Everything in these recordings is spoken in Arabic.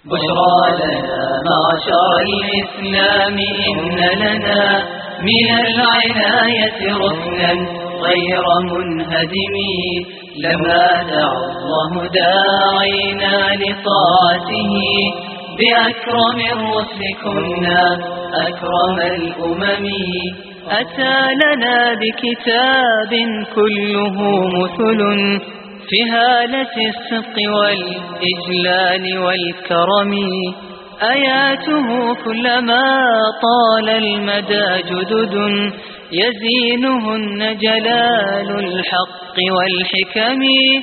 بشرى لنا معشر الإسلام إن لنا من العناية ركنا غير منهدم لما دعا الله داعينا لطاعته بأكرم الرسل كنا أكرم الأمم أتى لنا بكتاب كله مثل في هالة الصدق والإجلال والكرم آياته كلما طال المدى جدد يزينهن جلال الحق والحكم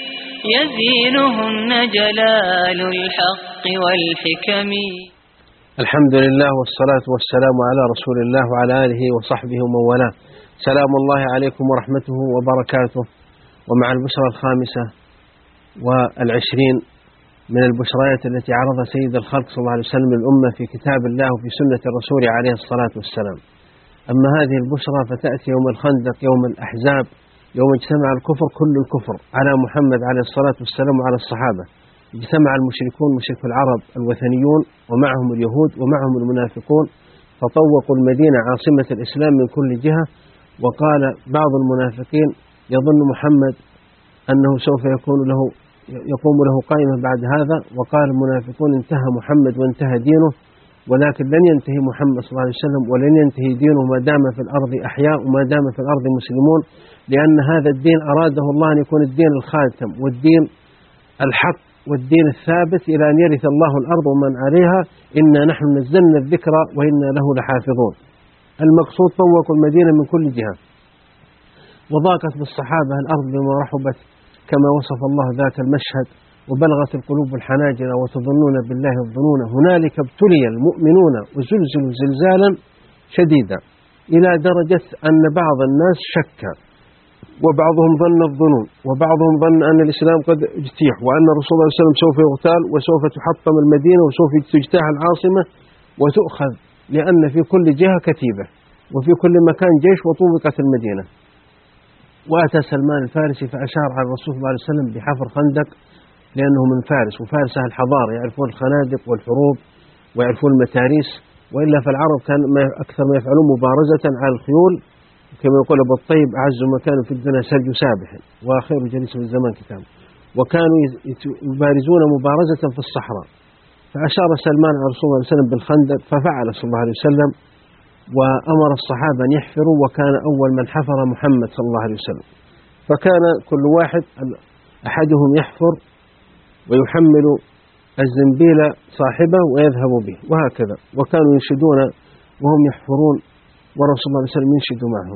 يزينهن جلال الحق والحكم. الحمد لله والصلاة والسلام على رسول الله وعلى آله وصحبه ومن والاه. سلام الله عليكم ورحمته وبركاته. ومع البشرى الخامسة والعشرين من البشريات التي عرضها سيد الخلق صلى الله عليه وسلم للأمة في كتاب الله وفي سنة الرسول عليه الصلاة والسلام. أما هذه البشرى فتأتي يوم الخندق، يوم الأحزاب، يوم اجتمع الكفر كل الكفر على محمد عليه الصلاة والسلام وعلى الصحابة. اجتمع المشركون، مشرك العرب الوثنيون، ومعهم اليهود ومعهم المنافقون، فطوقوا المدينة عاصمة الإسلام من كل جهة. وقال بعض المنافقين يظن محمد أنه سوف يقوم له قائمة بعد هذا، وقال المنافقون انتهى محمد وانتهى دينه، ولكن لن ينتهي محمد صلى الله عليه وسلم ولن ينتهي دينه ما دام في الأرض أحياء وما دام في الأرض مسلمون، لأن هذا الدين أراده الله أن يكون الدين الخاتم والدين الحق والدين الثابت إلى أن يرث الله الأرض ومن عليها، إنا نحن نزلنا الذكر وإنا له لحافظون. المقصود طوقوا المدينة من كل جهة، وضاقت بالصحابة الأرض بما رحبت كما وصف الله ذاك المشهد، وبلغت القلوب الحناجر وتظنون بالله الظنون، هنالك ابتلي المؤمنون وزلزلوا زلزالا شديدا، إلى درجة أن بعض الناس شك، وبعضهم ظن الظنون، وبعضهم ظن أن الإسلام قد اجتيح، وأن الرسول صلى الله عليه وسلم سوف يغتال وسوف تحطم المدينة وسوف تجتاح العاصمة وتؤخذ، لأن في كل جهة كتيبة وفي كل مكان جيش، وطوبقت المدينة. وأتى سلمان الفارسي فأشار على الرسول صلى الله عليه وسلم بحفر خندق، لأنه من فارس، وفارس أهل الحضارة يعرفون الخنادق والحروب ويعرفون المتاريس، وإلا فالعرب كان أكثر ما يفعلون مبارزة على الخيول، كما يقول أبو الطيب أعز مكان في الدنيا سرج سابح وخير جليس في الزمان كتاب، وكانوا يبارزون مبارزة في الصحراء. فأشار سلمان على رسول الله صلى الله عليه وسلم بالخندق، ففعل صلى الله عليه وسلم وأمر الصحابة أن يحفروا، وكان أول من حفر محمد صلى الله عليه وسلم. فكان كل واحد أحدهم يحفر ويحمل الزنبيل صاحبه ويذهب به، وهكذا. وكانوا ينشدون وهم يحفرون، ورسول الله صلى الله عليه وسلم ينشد معهم.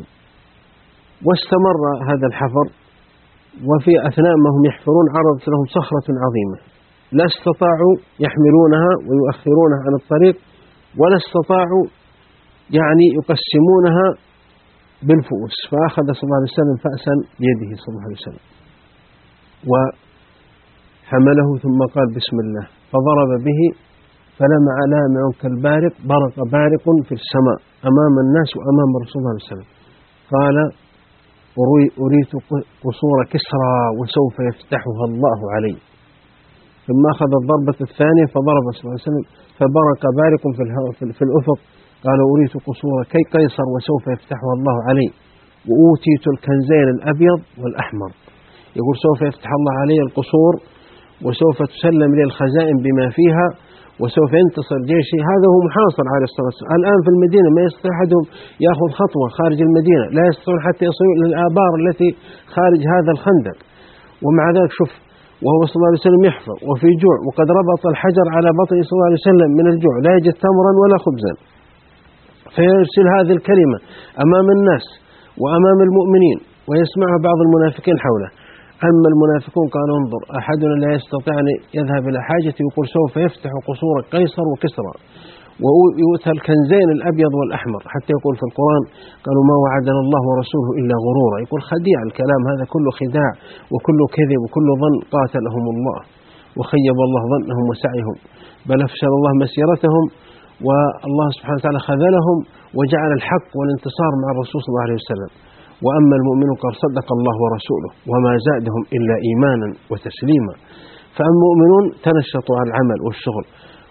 واستمر هذا الحفر، وفي أثناء ما هم يحفرون عرضت لهم صخرة عظيمة، لا استطاعوا يحملونها ويؤخرونها عن الطريق، ولا استطاعوا يقسمونها بالفؤوس. فأخذ صلى الله عليه وسلم فأسا بيده صلى الله عليه وسلم وحمله، ثم قال بسم الله، فضرب به فلمع لامع كالبارق، برق بارق في السماء أمام الناس وأمام رسول الله صلى الله عليه وسلم. قال أريت قصور كسرى وسوف يفتحها الله علي. ثم أخذ الضربة الثانية فضرب صلى الله عليه وسلم فبرق بارق في الأفق، قال أريت قصور قيصر وسوف يفتحها الله علي، وأوتيت الكنزين الأبيض والأحمر. يقول سوف يفتح الله علي القصور، وسوف تسلم لي الخزائن بما فيها، وسوف ينتصر جيشي. هذا هو محاصر عليه الصلاة والسلام الآن في المدينة، ما يستطيع أحدهم يأخذ خطوة خارج المدينة، لا يستطيعون حتى يصلون للآبار التي خارج هذا الخندق. ومع ذلك شوف، وهو صلى الله عليه وسلم يحفر وفي جوع، وقد ربط الحجر على بطنه صلى الله عليه وسلم من الجوع، لا يجد تمرا ولا خبزا، فيرسل هذه الكلمة أمام الناس وأمام المؤمنين، ويسمعها بعض المنافقين حوله. أما المنافقون قالوا انظر، أحدنا لا يستطيع أن يذهب إلى حاجته، يقول سوف يفتح قصور قيصر وكسرى، ويؤتى الكنزين الأبيض والأحمر، حتى يقول في القرآن قالوا ما وعدنا الله ورسوله إلا غرورا. يقول خديع الكلام هذا، كله خداع وكله كذب وكله ظن، قاتلهم الله وخيب الله ظنهم وسعيهم، بل أفشل الله مسيرتهم، والله سبحانه وتعالى خذلهم وجعل الحق والانتصار مع الرسول صلى الله عليه وسلم. وأما المؤمنون قال صدق الله ورسوله وما زادهم إلا إيمانا وتسليما. فالمؤمنون تنشطوا على العمل والشغل،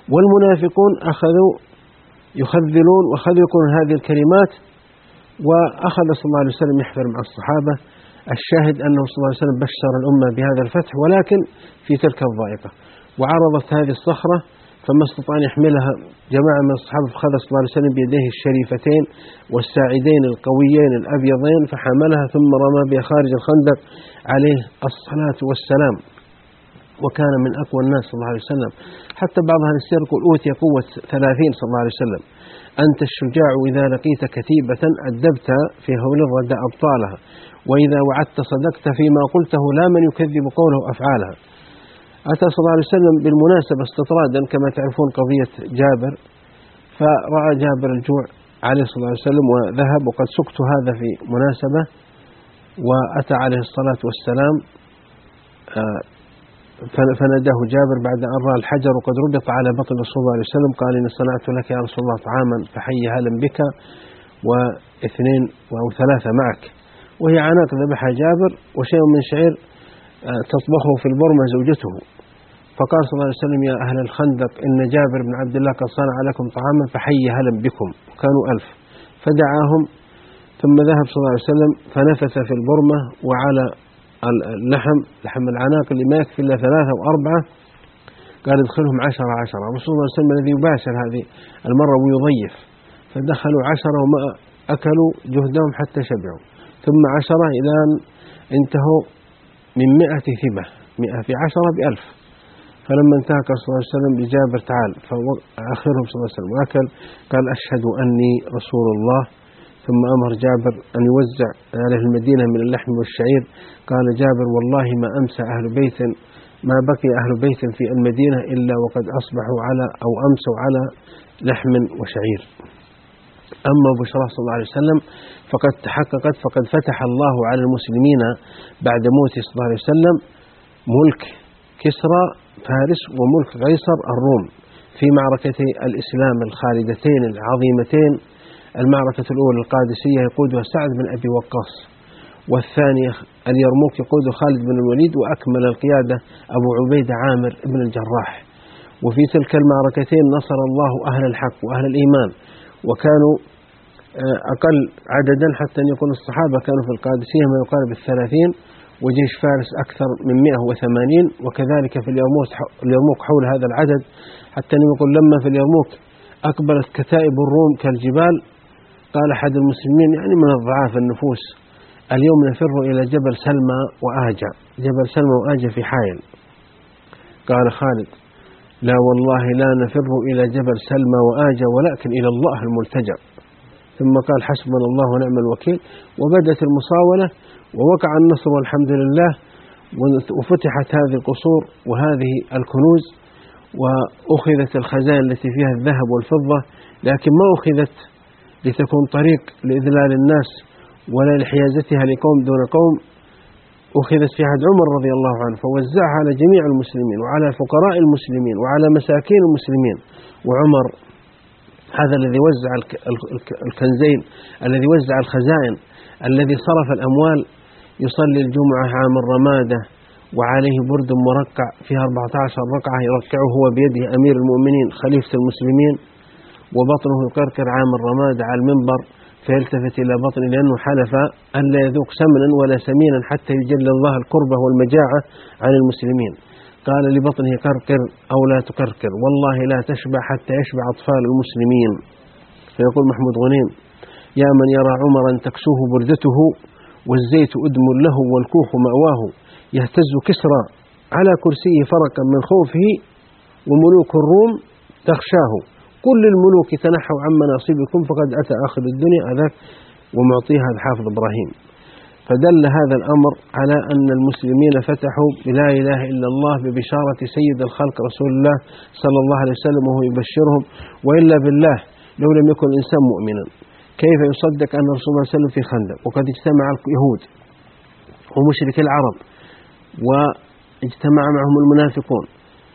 والمنافقون أخذوا يخذلون وأخذوا يقولون هذه الكلمات، وأخذ صلى الله عليه وسلم يحفر مع الصحابة. الشاهد أنه صلى الله عليه وسلم بشر الأمة بهذا الفتح، ولكن في تلك الضائقة. وعرضت هذه الصخرة فما استطاع أن يحملها جماعة من الصحابة، فأخذ صلى الله عليه وسلم بيديه الشريفتين والساعدين القويين الأبيضين فحملها ثم رمى بها خارج الخندق عليه الصلاة والسلام. وكان من أقوى الناس صلى الله عليه وسلم، حتى بعض أهل السير يقول أوتي قوة 30 صلى الله عليه وسلم. أنت الشجاع إذا لقيت كتيبة أدبت في هول الردى أبطالها، وإذا وعدت صدقت فيما قلته لا من يكذب قوله أفعالها. أتى صلى الله عليه وسلم بالمناسبة استطرادا كما تعرفون قضية جابر، فرأى جابر الجوع عليه الصلاة الله عليه وسلم وذهب، وقد سكت هذا في مناسبة. وأتى عليه الصلاة والسلام فناداه جابر بعد أن رأى الحجر وقد ربط على بطن رسول الله عليه وسلم، قال إن صنعت لك يا رسول الله طعاما فحي هلا بك واثنين أو ثلاثة معك، وهي عناق ذبحها جابر وشيء من شعير تطبخه في البرمة زوجته. فقال صلى الله عليه وسلم يا أهل الخندق إن جابر بن عبد الله قد صنع لكم طعاما فحي هلا بكم، وكانوا 1000. فدعاهم ثم ذهب صلى الله عليه وسلم فنفث في البرمة وعلى لحم العناق اللي ما يكفي إلا 3 أو 4، قال ادخلهم 10 10. رسول الله صلى الله عليه وسلم الذي يباشر هذه المرة ويضيف، فدخلوا 10 وما أكلوا جهدهم حتى شبعوا، ثم 10 إلى أن انتهوا من 100 ثبة، 100 في 10 ب1000. فلما انتهى صلى الله عليه وسلم بجابر تعال، فآخرهم صلى الله عليه وسلم وأكل، قال أشهد أني رسول الله. ثم أمر جابر أن يوزع على المدينة من اللحم والشعير. قال جابر والله ما أمسى أهل بيت، ما بقي أهل بيت في المدينة إلا وقد أصبحوا على أو أمسوا على لحم وشعير. أما بشرى صلى الله عليه وسلم فقد تحققت، فقد فتح الله على المسلمين بعد موته صلى الله عليه وسلم ملك كسرى فارس وملك قيصر الروم في معركتي الإسلام الخالدتين العظيمتين. المعركة الأولى القادسية يقودها سعد بن أبي وقاص، والثانية اليرموك يقودها خالد بن الوليد، وأكمل القيادة أبو عبيدة عامر بن الجراح. وفي تلك المعركتين نصر الله أهل الحق وأهل الإيمان، وكانوا أقل عددا حتى أن يكون الصحابة كانوا في القادسية ما يقارب 30، وجيش فارس أكثر من 180، وكذلك في اليرموك حول هذا العدد، حتى أن يقول لما في اليرموك أقبلت كتائب الروم كالجبال، قال أحد المسلمين يعني من الضعاف النفوس اليوم نفر إلى جبل سلمى وآجا، جبل سلمى وآجا في حائل. قال خالد لا والله لا نفر إلى جبل سلمى وآجا ولكن إلى الله الملتجأ. ثم قال حسبنا الله ونعم الوكيل، وبدت المصاولة ووقع النصر والحمد لله، وفتحت هذه القصور وهذه الكنوز، وأخذت الخزائن التي فيها الذهب والفضة، لكن ما أخذت لتكون طريق لإذلال الناس ولا لحيازتها لقوم دون قوم، أخذت في عهد عمر رضي الله عنه فوزعها على جميع المسلمين وعلى فقراء المسلمين وعلى مساكين المسلمين. وعمر هذا الذي وزع الكنزين، الذي وزع الخزائن، الذي صرف الأموال، يصلي الجمعة عام الرمادة وعليه برد مرقع فيها 14 ركعة يركعه هو بيده أمير المؤمنين خليفة المسلمين، وبطنه يقرقر عام الرمادة على المنبر فيلتفت إلى بطنه لأنه حلف أن لا يذوق سمنا ولا سمينا حتى يجل الله الكربة والمجاعة عن المسلمين. قال لبطنه قرقر أو لا تقرقر، والله لا تشبع حتى يشبع أطفال المسلمين. فيقول محمود غنيم يا من يرى عمرا تكسوه بردته والزيت أدم له والكوخ مأواه، يهتز كسرى على كرسيه فرقا من خوفه وملوك الروم تخشاه، كل الملوك تنحوا عن مناصبكم فقد أتى آخر الدنيا أذاك ومعطيها الحافظ إبراهيم. فدل هذا الأمر على أن المسلمين فتحوا بلا إله إلا الله ببشارة سيد الخلق رسول الله صلى الله عليه وسلم وهو يبشرهم. وإلا بالله لو لم يكن الإنسان مؤمنا كيف يصدق أن رسول الله صلى الله عليه وسلم في خندق وقد اجتمع اليهود ومشرك العرب واجتمع معهم المنافقون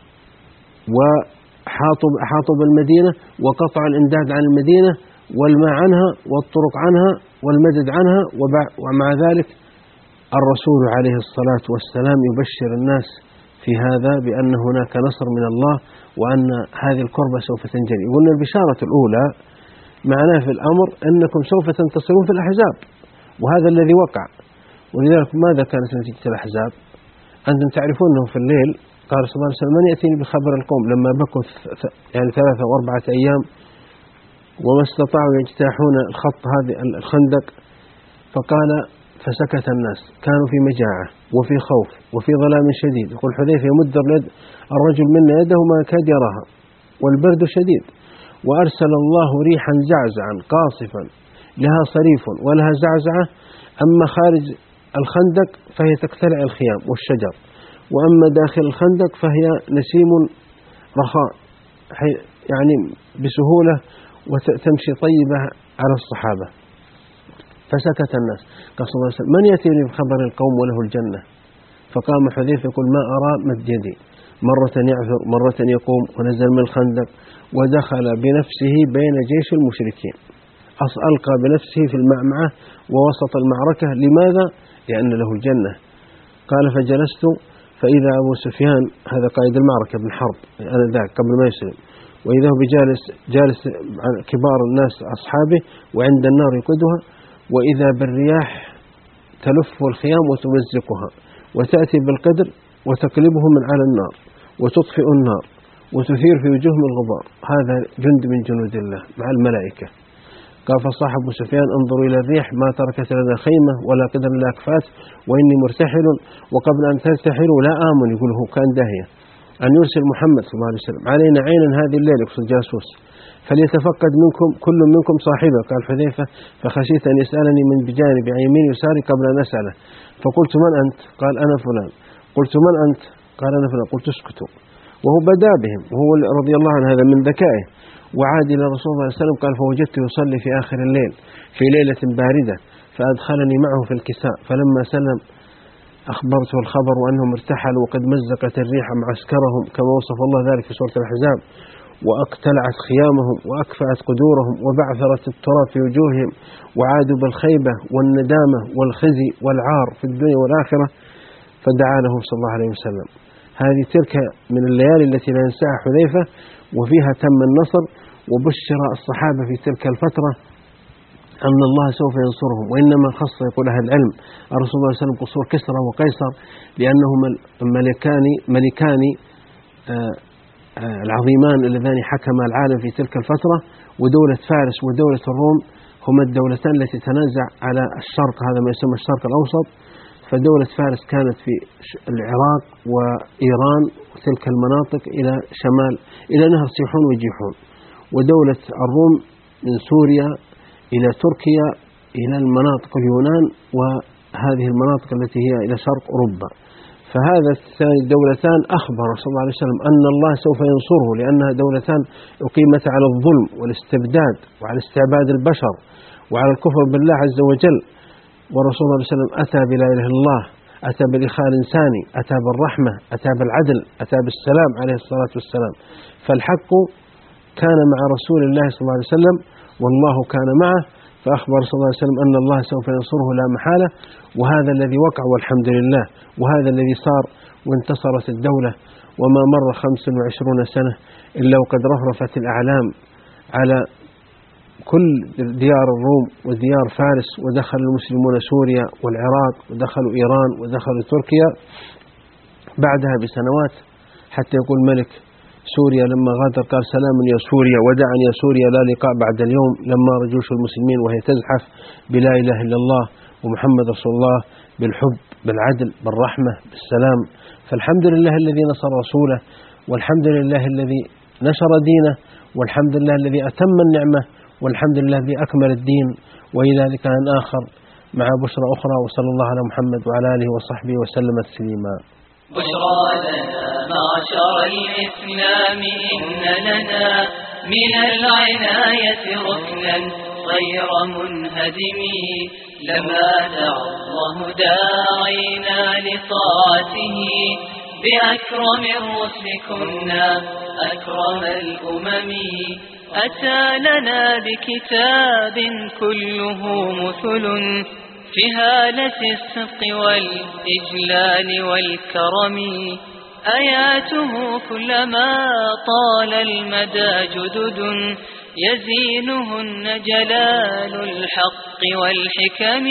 وحاطوا بالمدينة وقطعوا الإمداد عن المدينة والماء عنها والطرق عنها والمدد عنها، ومع ذلك الرسول عليه الصلاة والسلام يبشر الناس في هذا بأن هناك نصر من الله وأن هذه الكربة سوف تنجلي. قلنا البشارة الأولى معناه في الأمر أنكم سوف تنتصرون في الأحزاب، وهذا الذي وقع. ولذلك ماذا كانت نتيجة الأحزاب؟ أنتم تعرفون أنه في الليل قال صلى الله عليه وسلم: من يأتيني بخبر القوم، لما بكوا يعني 3 أو 4 أيام وما استطاعوا يجتاحون الخط هذه الخندق، فقال: فسكت الناس، كانوا في مجاعة وفي خوف وفي ظلام شديد. يقول حذيفة: يمد الرجل منا يده ما كاد يراها والبرد شديد، وأرسل الله ريحا زعزعا قاصفا لها صريف ولها زعزعة، أما خارج الخندق فهي تقتلع الخيام والشجر، وأما داخل الخندق فهي نسيم رخاء يعني بسهولة وتمشي طيبة على الصحابة. فسكت الناس. قال صلى الله عليه وسلم: من يأتيني بخبر القوم وله الجنة؟ فقام حذيفة يقول: ما أرى مد يدي. مرة يعثر، مرة يقوم، ونزل من الخندق ودخل بنفسه بين جيش المشركين، ألقى بنفسه في المعمعة ووسط المعركة. لماذا؟ لأن له الجنة. قال: فجلست فإذا أبو سفيان، هذا قائد المعركة بن حرب أنا ذاك قبل ما يسلم، وإذا هو جالس عن كبار الناس أصحابه وعند النار يقودها، وإذا بالرياح تلف الخيام وتمزقها وتأتي بالقدر وتقلبه من على النار وتطفئ النار وتثير في وجوههم الغبار. هذا جند من جنود الله مع الملائكة. قال: فصاح أبو سفيان: انظروا إلى الريح ما تركت لنا خيمة ولا قدر لا أكفات، وإني مرتحل، وقبل أن ترتحلوا لا آمن، يقول هو كان داهية، أن يرسل محمد صلى الله عليه وسلم علينا عينا هذه الليل، يقصد جاسوس، فليتفقد منكم كل منكم صاحبه. قال حذيفة: فخشيت أن يسألني من بجانب يمين يساري قبل أن أسأله، فقلت: من أنت؟ قال: أنا فلان. قلت: من أنت؟ قال: أنا فلان. قلت: اسكتوا. وهو بدا بهم، وهو رضي الله عنه هذا من ذكائه. وعاد إلى رسول الله صلى الله عليه وسلم قال: فوجدته يصلي في آخر الليل في ليلة باردة، فأدخلني معه في الكساء، فلما سلم أخبرته الخبر وأنهم ارتحلوا وقد مزقت الريح معسكرهم كما وصف الله ذلك في سورة الأحزاب، واقتلعت خيامهم وأكفأت قدورهم وبعثرت التراب في وجوههم، وعادوا بالخيبة والندامة والخزي والعار في الدنيا والآخرة، فدعا لهم صلى الله عليه وسلم. هذه تلك من الليالي التي لا ينساها حذيفة، وفيها تم النصر، وبشر الصحابة في تلك الفترة أن الله سوف ينصرهم. وإنما خص، يقول أهل العلم، الرسول صلى الله عليه وسلم قصور كسرى وقيصر لأنهما ملكان العظيمان اللذان حكما العالم في تلك الفترة، ودولة فارس ودولة الروم هما الدولتان التي تنازع على الشرق، هذا ما يسمى الشرق الأوسط. فدولة فارس كانت في العراق وإيران وتلك المناطق إلى شمال إلى نهر سيحون وجيحون، ودولة الروم من سوريا إلى تركيا إلى المناطق اليونان وهذه المناطق التي هي إلى شرق أوروبا. فهذا الدولتان أخبر صلى الله عليه وسلم أن الله سوف ينصره، لأنها دولتان أقيمت على الظلم والاستبداد وعلى استعباد البشر وعلى الكفر بالله عز وجل. والرسول صلى الله عليه وسلم أتى بلا إله إلا الله، أتى بالإخاء الإنساني، أتى بالرحمة، أتى بالعدل، أتى بالسلام عليه الصلاة والسلام. فالحق كان مع رسول الله صلى الله عليه وسلم والله كان معه، فأخبر صلى الله عليه وسلم أن الله سوف ينصره لا محالة. وهذا الذي وقع والحمد لله، وهذا الذي صار، وانتصرت الدولة. وما مر 25 سنة إلا وقد رفرفت الأعلام على كل ديار الروم وديار فارس، ودخل المسلمون سوريا والعراق، ودخلوا إيران، ودخلوا تركيا بعدها بسنوات، حتى يقول ملك سوريا لما غادر قال: سلام يا سوريا، وداعا يا سوريا، لا لقاء بعد اليوم. لما رجوش المسلمين وهي تزحف بلا إله إلا الله ومحمد رسول الله، بالحب بالعدل بالرحمة بالسلام. فالحمد لله الذي نصر رسوله، والحمد لله الذي نشر دينه، والحمد لله الذي أتم النعمة، والحمد لله الذي أكمل الدين. وإلى لقاء آخر مع بشرى أخرى، وصلى الله على محمد وعلى آله وصحبه وسلم تسليما. بشرى لنا معشر الإسلام، إن لنا من العناية ركنا غير منهدم، لما دعا الله داعينا لطاعته، بأكرم الرسل كنا أكرم الأمم. أتى لنا بكتاب كله مثل في هالة الصدق والإجلال والكرم، آياته كلما طال المدى جدد يزينهن جلال الحق والحكم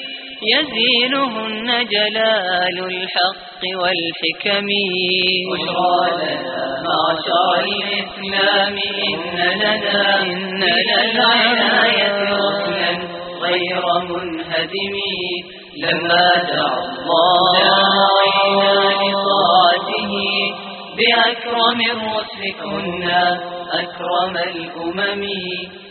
يزينهن جلال الحق والحكم. بشرى لنا معشر الإسلام إن لنا العناية ركنا غير منهدم لما دعا الله إلى لطاعته بأكرم الرسل كنا أكرم الأمم.